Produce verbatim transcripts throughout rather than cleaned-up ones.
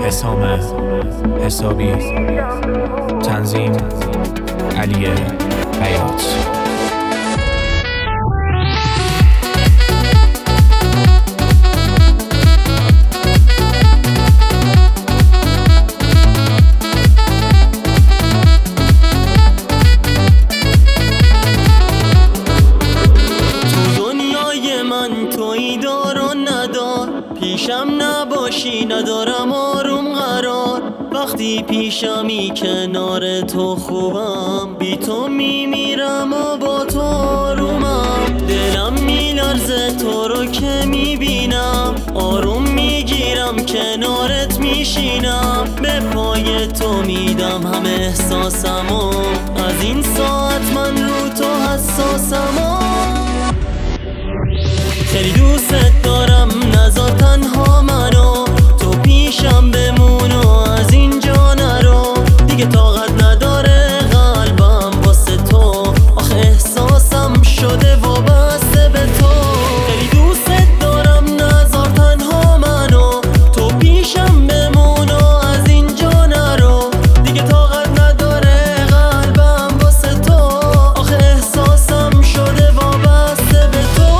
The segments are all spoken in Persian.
حسام حسابی، تنظیم علی بیات. تویی دار و ندار، پیشم نباشی ندارم آروم قرار. وقتی پیشمی کنار تو خوبم، بی تو میمیرم و با تو آرومم. دلم میلرزه تو رو که میبینم، آروم میگیرم کنارت میشینم. به پای تو میدم همه احساسمو، از این ساعت من رو تو حساسمو. خیلی دوست دارم نذار تنها منو، تو پیشم بمون و از اینجا نرو. دیگه طاقت نداره قلبم واسه تو، آخه احساسم شده وابسته به تو. خیلی دوست دارم نذار تنها منو، تو پیشم بمون و از اینجا نرو. دیگه طاقت نداره قلبم واسه تو، آخه احساسم شده وابسته به تو.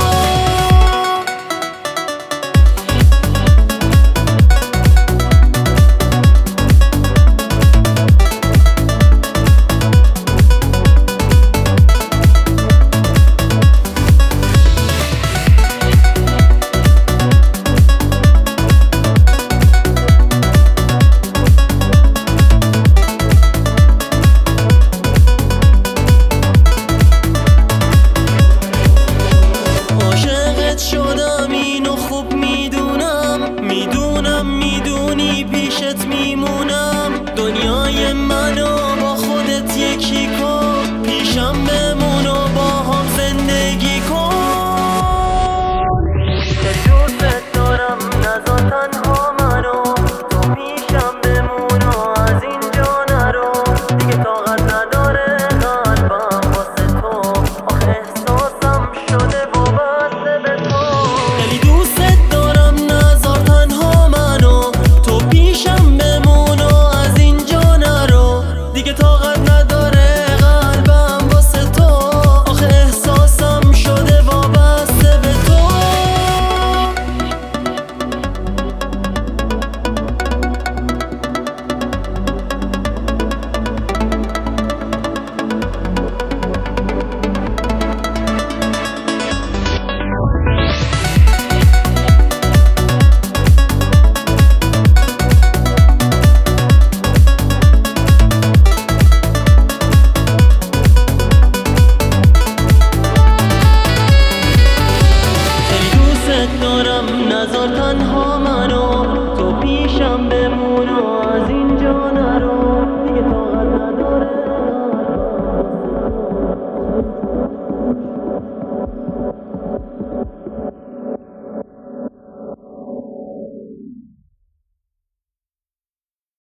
شدم اینو خوب میدونم، میدونم میدونی پیشت میمونم. دنیای منو با خودت یکی کن، پیشم بمون و با هم زندگی کن. دوست دارم نذار تنها منو، تو پیشم بمون و از اینجا نرو. دیگه طاقت نداره قلبم واسه تو، آخه احساسم شده وابسته به تو. خیلی دوست دارم نذار تنها منو، تو پیشم بمون و از اینجا نرو. دیگه طاقت نداره قلبم واسه تو، آخه احساسم شده وابسته به تو. دارم نذار تنها